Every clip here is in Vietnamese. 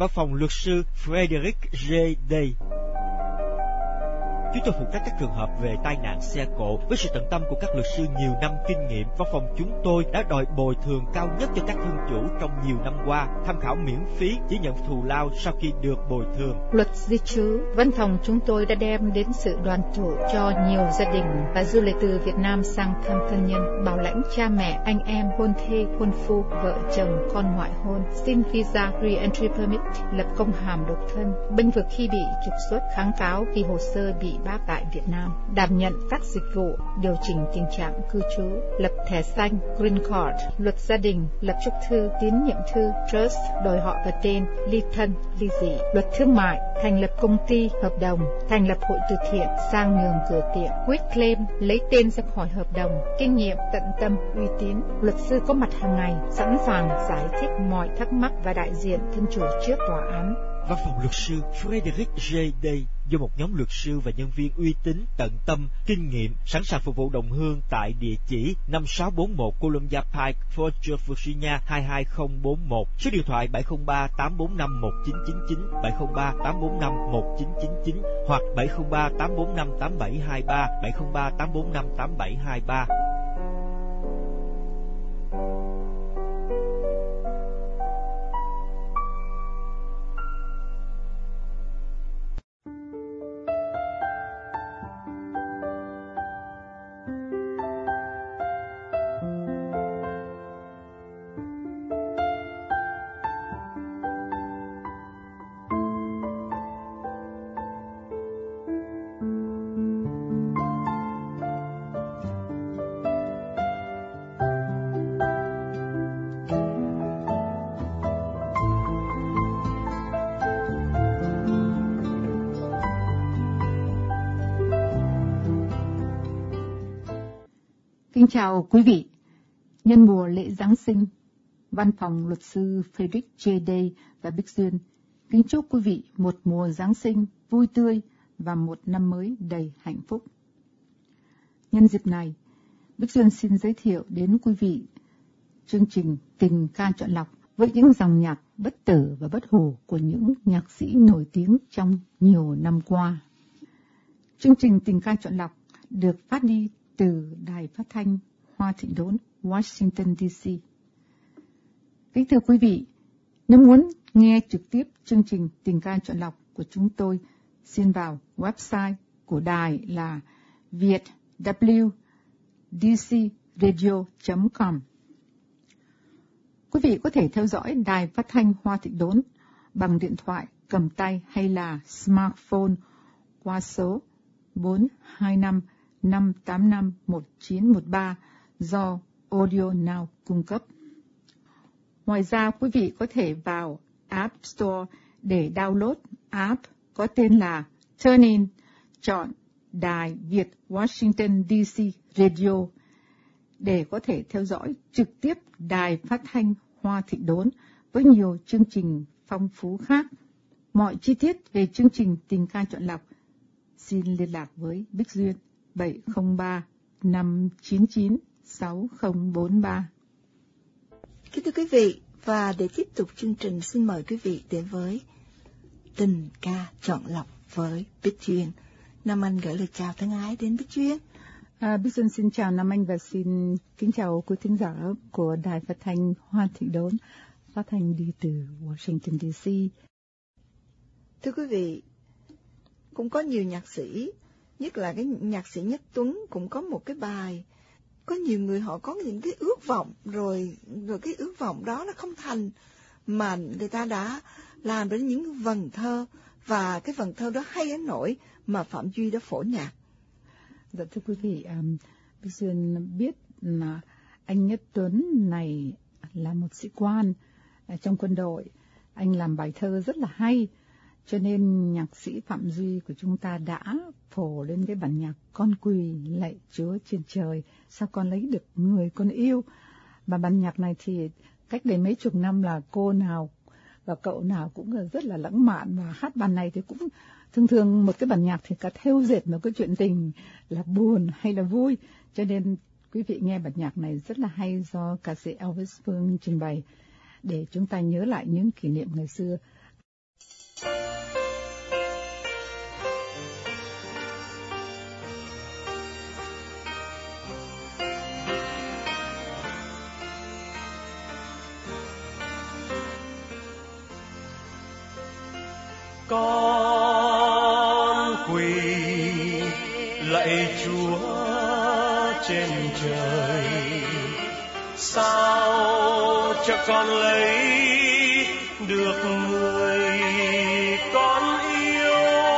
Văn phòng luật sư Frederick J. Day. Chúng tôi phụ trách các trường hợp về tai nạn xe cộ. Với sự tận tâm của các luật sư nhiều năm kinh nghiệm, văn phòng chúng tôi đã đòi bồi thường cao nhất cho các thân chủ trong nhiều năm qua. Tham khảo miễn phí, chỉ nhận thù lao sau khi được bồi thường. Luật di trú, văn phòng chúng tôi đã đem đến sự đoàn tụ cho nhiều gia đình và du lịch từ Việt Nam sang thăm thân nhân, bảo lãnh cha mẹ, anh em, hôn thê, hôn phu, vợ chồng, con ngoại hôn, xin visa re-entry permit, lập công hàm độc thân, bênh vực khi bị trục xuất, kháng cáo khi hồ sơ bị bác tại Việt Nam, đảm nhận các dịch vụ điều chỉnh tình trạng cư trú, lập thẻ xanh Green Card, luật gia đình, lập chúc thư, tín nhiệm thư, trust, đổi họ và tên, ly thân, ly dị, luật thương mại, thành lập công ty, hợp đồng, thành lập hội từ thiện, sang nhường cửa tiệm, quit claim, lấy tên ra khỏi hợp đồng, kinh nghiệm, tận tâm, uy tín, luật sư có mặt hàng ngày, sẵn sàng giải thích mọi thắc mắc và đại diện thân chủ trước tòa án. Văn phòng luật sư Frederick J. Day do một nhóm luật sư và nhân viên uy tín, tận tâm, kinh nghiệm, sẵn sàng phục vụ đồng hương tại địa chỉ 5641 Columbia Pike, Fort George, Virginia 22041, số điện thoại 703-845-1999, 703-845-1999 hoặc 703-845-8723, 703-845-8723. Kính chào quý vị. Nhân mùa lễ Giáng sinh, văn phòng luật sư Frederick J. Day và Bích Duyên kính chúc quý vị một mùa Giáng sinh vui tươi và một năm mới đầy hạnh phúc. Nhân dịp này, Bích Duyên xin giới thiệu đến quý vị chương trình Tình ca chọn lọc với những dòng nhạc bất tử và bất hủ của những nhạc sĩ nổi tiếng trong nhiều năm qua. Chương trình Tình ca chọn lọc được phát đi từ Đài Phát thanh Hoa Thịnh Đốn, Washington, D.C. Kính thưa quý vị, nếu muốn nghe trực tiếp chương trình Tình ca chọn lọc của chúng tôi, xin vào website của đài là vietwdcradio.com. Quý vị có thể theo dõi Đài Phát thanh Hoa Thịnh Đốn bằng điện thoại cầm tay hay là smartphone qua số 425-585-1913 do Audio Now cung cấp. Ngoài ra, quý vị có thể vào App Store để download app có tên là TuneIn, chọn Đài Việt Washington DC Radio để có thể theo dõi trực tiếp Đài Phát thanh Hoa Thịnh Đốn với nhiều chương trình phong phú khác. Mọi chi tiết về chương trình Tình ca chọn lọc xin liên lạc với Bích Duyên 703-599-6043. Kính thưa quý vị, và để tiếp tục chương trình, xin mời quý vị đến với Tình ca chọn lọc với Bích Duyên. Nam Anh gửi lời chào thân ái đến Bích Duyên. Bích Duyên xin chào Nam Anh và xin kính chào quý thính giả của Đài Phát thanh Hoa Thịnh Đốn, phát thanh đi từ Washington DC. Thưa quý vị, cũng có nhiều nhạc sĩ, nhất là cái nhạc sĩ Nhất Tuấn cũng có một cái bài. Có nhiều người họ có những cái ước vọng rồi cái ước vọng đó nó không thành, mà người ta đã làm đến những vần thơ, và cái vần thơ đó hay đến nỗi mà Phạm Duy đã phổ nhạc. Dạ thưa quý vị, Bích Duyên biết là anh Nhất Tuấn này là một sĩ quan trong quân đội. Anh làm bài thơ rất là hay, cho nên nhạc sĩ Phạm Duy của chúng ta đã phổ lên cái bản nhạc Con quỳ lạy Chúa trên trời, sao con lấy được người con yêu. Và bản nhạc này thì cách đây mấy chục năm là cô nào và cậu nào cũng rất là lãng mạn, và hát bản này thì cũng thường một cái bản nhạc thì cả thêu dệt một cái chuyện tình là buồn hay là vui, cho nên quý vị nghe bản nhạc này rất là hay do ca sĩ Elvis Phương trình bày để chúng ta nhớ lại những kỷ niệm ngày xưa. Con quỳ lạy Chúa trên trời, sao cho con lấy được người con yêu.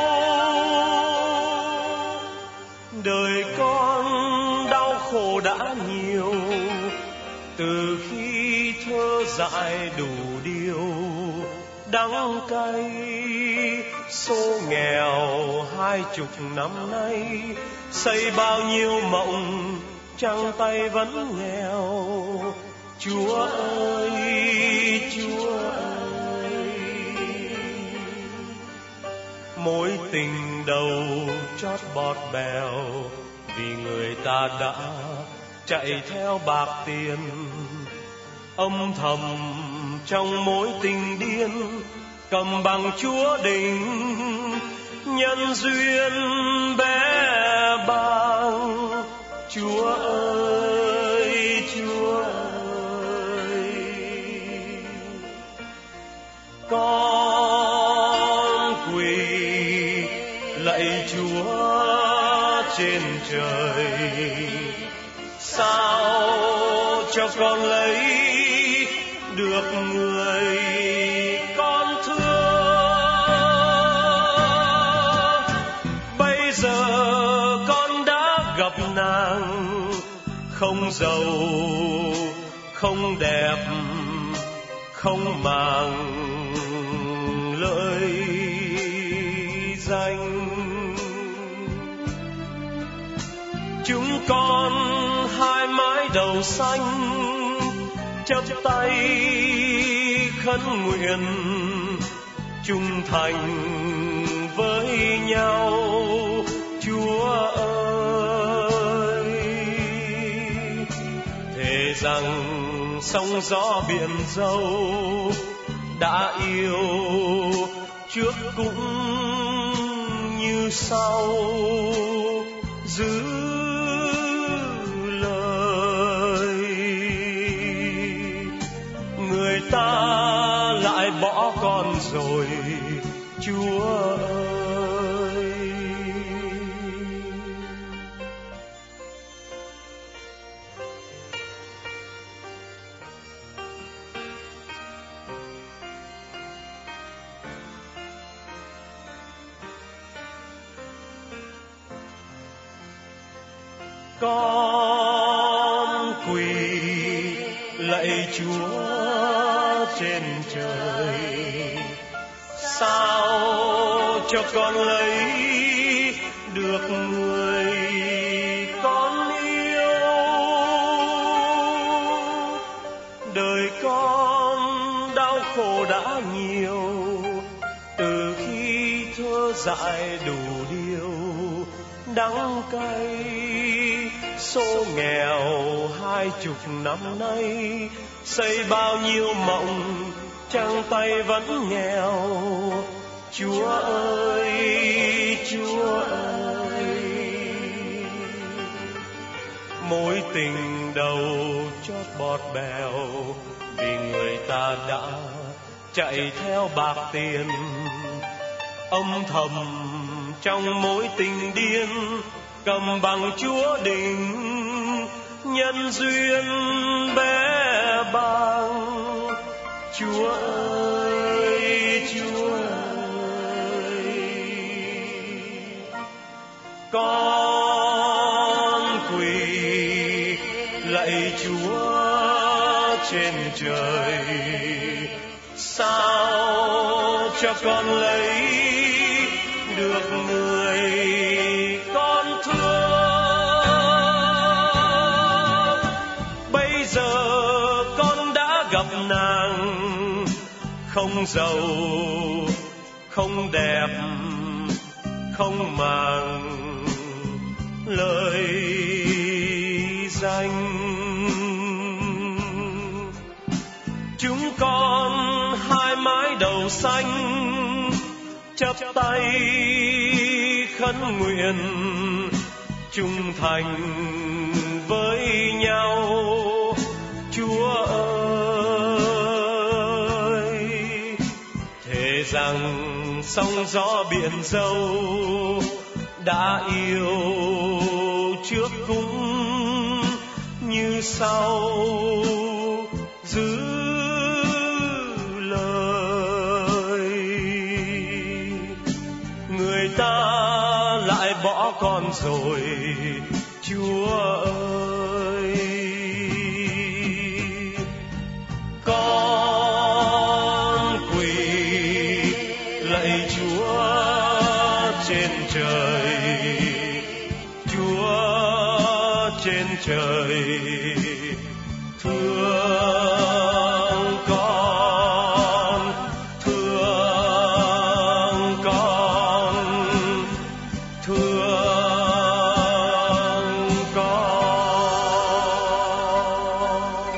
Đời con đau khổ đã nhiều, từ khi thơ dại đủ điều đắng cay. Số nghèo 20 năm nay, xây bao nhiêu mộng trắng tay vẫn nghèo. Chúa ơi, Chúa ơi, mối tình đầu chót bọt bèo, vì người ta đã chạy theo bạc tiền. Âm thầm trong mối tình điên, cầm bằng Chúa định nhân duyên bé bàng. Chúa ơi, Chúa ơi, con quỳ lạy Chúa trên trời, sao cho con lấy được người con thương. Bây giờ con đã gặp nàng, không giàu không đẹp, không màng lợi danh. Chúng con hai mái đầu xanh, chắp tay khấn nguyện trung thành với nhau. Chúa ơi, thề rằng sóng gió biển dâu đã yêu trước cũng như sau, giữ lời. Người ta lại bỏ con rồi, Chúa ơi. Con quỳ lạy Chúa trên trời, sao cho con lấy được người con yêu. Đời con đau khổ đã nhiều, từ khi thơ dại đủ điều đắng cay. Số nghèo 20 năm nay, xây bao nhiêu mộng trắng tay vẫn nghèo. Chúa ơi, Chúa ơi, mối tình đầu chót bọt bèo, vì người ta đã chạy theo bạc tiền. Âm thầm trong mối tình điên, cầm bằng Chúa định nhân duyên bé bàng. Chúa ơi, Chúa ơi, con quỳ lạy Chúa trên trời, sao cho con lấy được người con thương. Bây giờ con đã gặp nàng, không giàu không đẹp, không màng lời danh. Chúng con hai mái đầu xanh, tay khấn nguyện trung thành với nhau. Chúa ơi, thề rằng sóng gió biển dâu đã yêu trước cũng như sau, giữ lời. Người ta lại bỏ con rồi, Chúa ơi. Con quỳ lạy Chúa trên trời, Chúa trên trời thương con, thương con, thương con.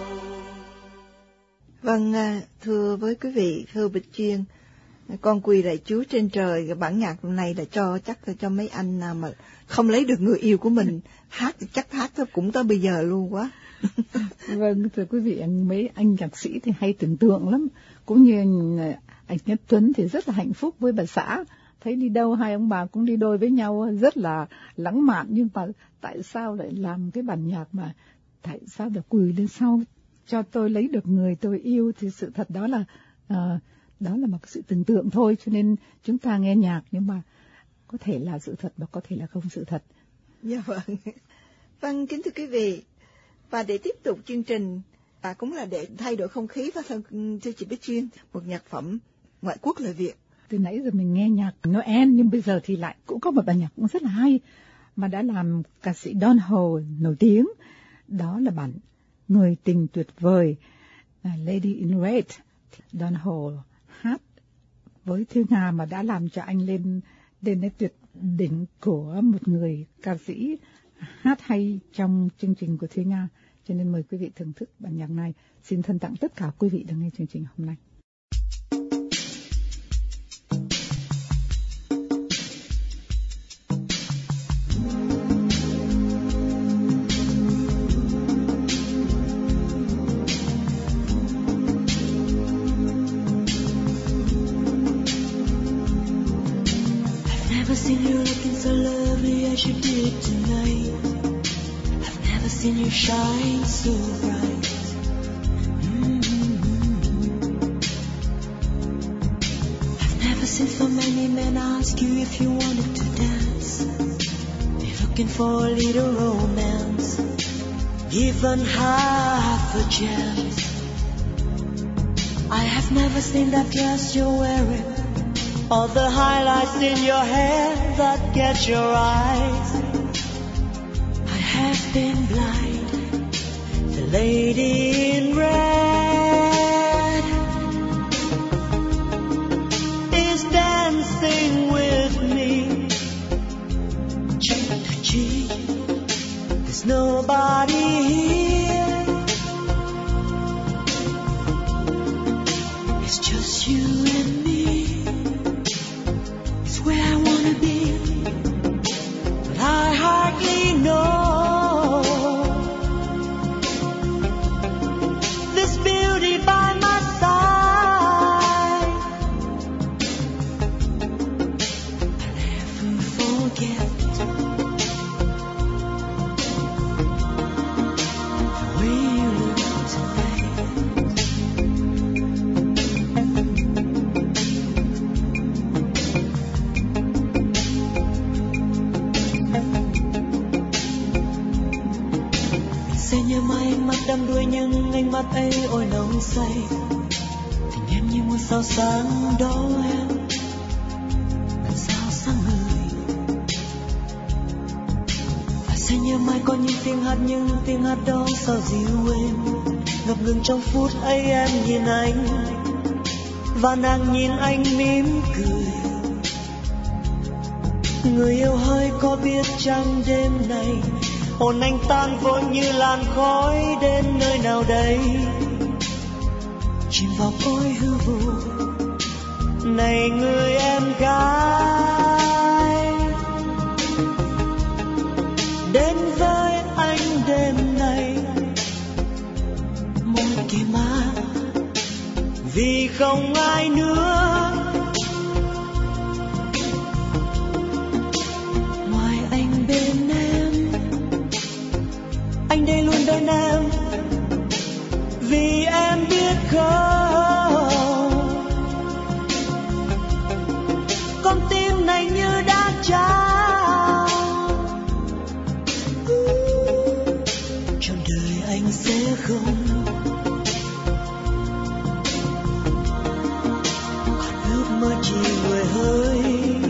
Vâng, thưa với quý vị, thưa Bịch Chuyên, con quỳ lạy Chúa trên trời. Cái bản nhạc này là chắc là cho mấy anh nào mà không lấy được người yêu của mình hát, chắc hát cũng tới bây giờ luôn quá. Vâng, thưa quý vị, mấy anh nhạc sĩ thì hay tưởng tượng lắm, cũng như anh Nhất Tuấn thì rất là hạnh phúc với bà xã, thấy đi đâu hai ông bà cũng đi đôi với nhau, rất là lãng mạn. Nhưng mà tại sao lại làm cái bản nhạc mà tại sao được quỳ lên sau cho tôi lấy được người tôi yêu? Thì sự thật đó là một sự tưởng tượng thôi, cho nên chúng ta nghe nhạc nhưng mà có thể là sự thật và có thể là không sự thật. Dạ vâng. Vâng, kính thưa quý vị, và để tiếp tục chương trình và cũng là để thay đổi không khí, và thưa chị Bích Chuyên, một nhạc phẩm ngoại quốc lời Việt. Từ nãy giờ mình nghe nhạc Noel, nhưng bây giờ thì lại cũng có một bản nhạc cũng rất là hay mà đã làm ca sĩ Don Ho nổi tiếng. Đó là bản Người tình tuyệt vời, Lady in Red. Don Ho hát với Thúy Nga mà đã làm cho anh lên đến tuyệt đỉnh của một người ca sĩ hát hay trong chương trình của Thúy Nga. Cho nên mời quý vị thưởng thức bản nhạc này. Xin thân tặng tất cả quý vị đang nghe chương trình hôm nay. Seen you looking so lovely as you did tonight. I've never seen you shine so bright. I've never seen so many men ask you if you wanted to dance. They're looking for a little romance, even half a chance. I have never seen that dress you're wearing, all the highlights in your hair that catch your eyes. I have been blind. The lady in red is dancing with me, cheek to cheek. There's nobody here. It's just you and me. Where I wanna be, but I hardly know this beauty by my side. I'll never forget the way you look tonight. Đắm đuối nhưng ánh mắt ấy ôi nồng say, tình em như ngôi sao sáng đó em, ngàn sao sáng ngời. Và sẽ nhớ mãi có những tiếng hát, nhưng tiếng hát đó sao dịu êm, ngập ngừng trong phút ấy em nhìn anh và nàng nhìn anh mỉm cười. Người yêu hỡi có biết chăng đêm nay hồn anh tan vội như làn khói đến nơi nào đây, chìm vào cõi hư vô này người em gái, đến với anh đêm nay môi kia má, vì không ai nữa ngoài anh bên em. Anh đây luôn bên em, vì em biết không, con tim này như đã trao, trong đời anh sẽ không còn ước mơ chỉ người hơi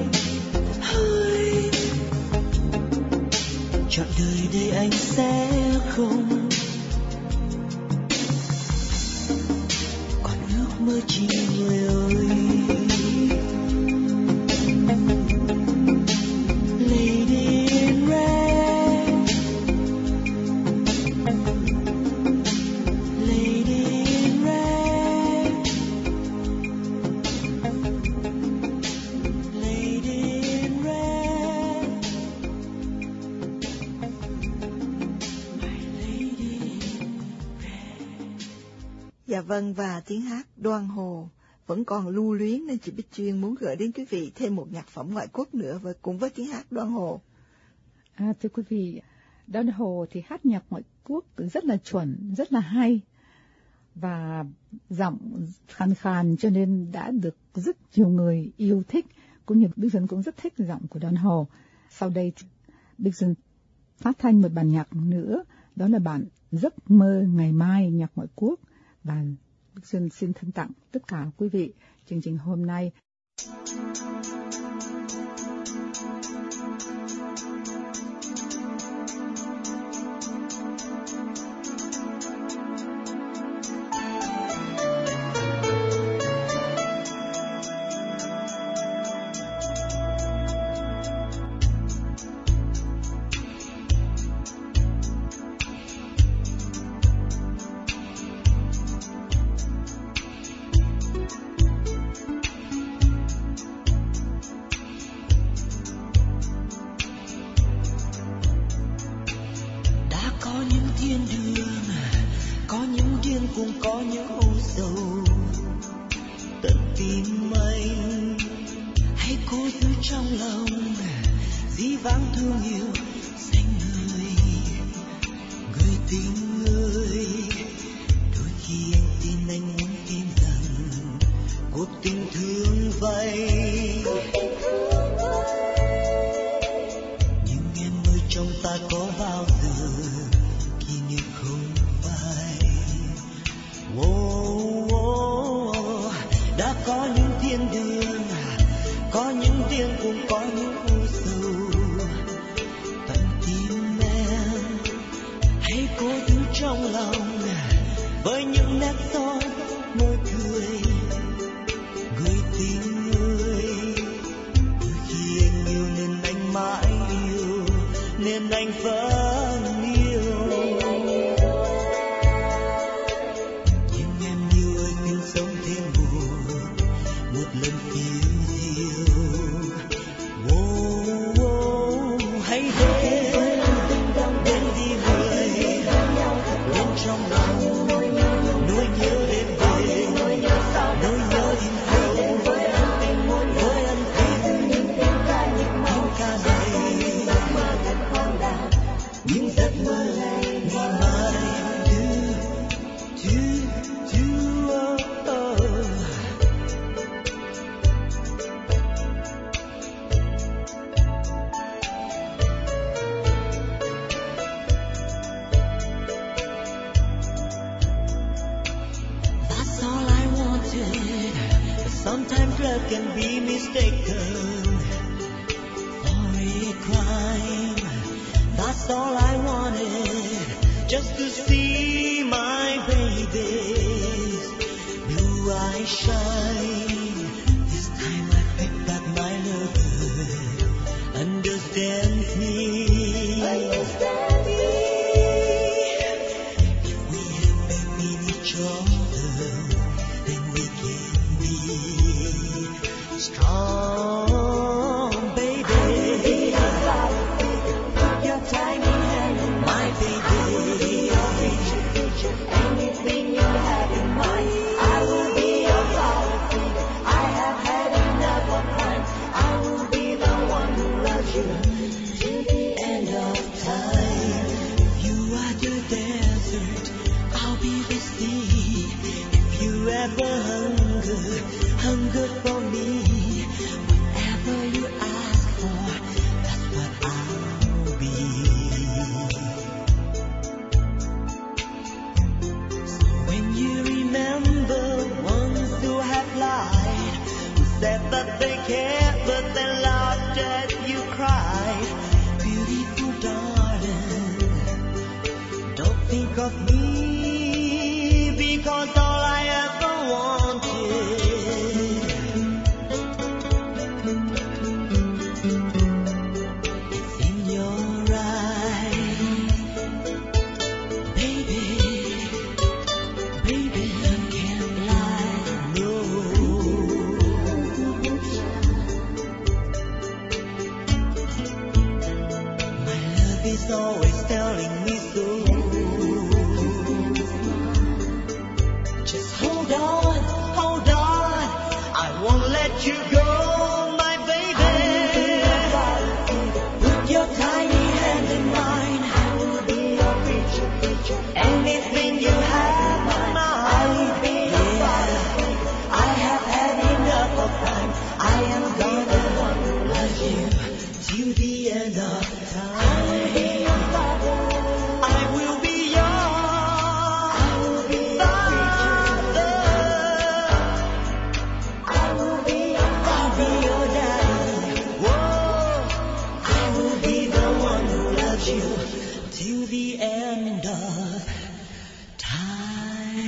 hơi, trọn đời đây anh sẽ không còn ước mơ chỉ người ơi. Lady in red, lady in red, lady in red, my lady in red. Dạ vâng, và tiếng hát Đoan Hồ vẫn còn lưu luyến nên chị Bích Chuyên muốn gửi đến quý vị thêm một nhạc phẩm ngoại quốc nữa và cùng với tiếng hát Đoan Hồ. Thưa quý vị, Đoan Hồ thì hát nhạc ngoại quốc rất là chuẩn, rất là hay và giọng khàn khàn cho nên đã được rất nhiều người yêu thích, cũng như Bích Dân cũng rất thích giọng của Đoan Hồ. Sau đây Bích Dân phát thanh một bản nhạc nữa, đó là bản Giấc mơ ngày mai nhạc ngoại quốc, và Bích Dân xin thân tặng tất cả quý vị chương trình hôm nay. Cũng có những âu sầu tận tim anh, hãy cố giữ trong lòng dĩ vãng thương yêu xanh người tình ơi. Đôi khi anh tin, anh muốn tin rằng cuộc tình thương vậy, nhưng em ơi trong ta có bao giờ kỷ niệm không phai. Đã có những thiên đường, có những riêng cũng có những u sầu tận tim em, hãy cố giữ trong lòng với những nét son môi cười người tình ơi. Đôi khi anh yêu nên anh mãi yêu, nên anh vẫn yêu. Lần phiêu diêu, hãy đến đi người, bên trong lòng nỗi nhớ đến về, nỗi nhớ in sâu với ân tình, những tiếng ca đầy, những giấc mơ ngày mai. Sometimes love can be mistaken for a crime. That's all I wanted, just to see my baby's blue eyes shine. This time I picked back my lover, understands me. If we have faith in each other, then we can be preacher. Anything you have in mind, I will be your father figure. I have had enough of crime. I will be the one who loves you till the end of time. If you are the desert, I'll be the sea. If you ever hunger for me, whatever you ask for, that's what I'll be. So when you remember ones who have lied, who said that they cared but then laughed at you cried, beautiful darling, don't think of me, because all I ever wanted always telling me so. Just hold on, I won't let you go, my baby. Put your tiny hand in mine, I will be your preacher. Anything you have in mind, I will be your father. I have had enough of crime. I am gonna love you till the end of time. To the end of time.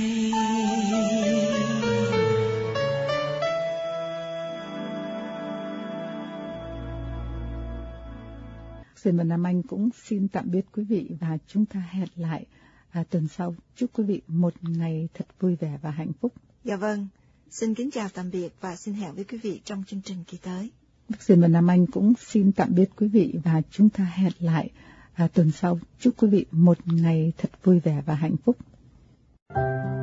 Xin mời Nam Anh cũng xin tạm biệt quý vị và chúng ta hẹn lại tuần sau. Chúc quý vị một ngày thật vui vẻ và hạnh phúc. Dạ vâng, xin kính chào tạm biệt và xin hẹn với quý vị trong chương trình kỳ tới. Xin mời Nam Anh cũng xin tạm biệt quý vị và chúng ta hẹn lại tuần sau. Chúc quý vị một ngày thật vui vẻ và hạnh phúc.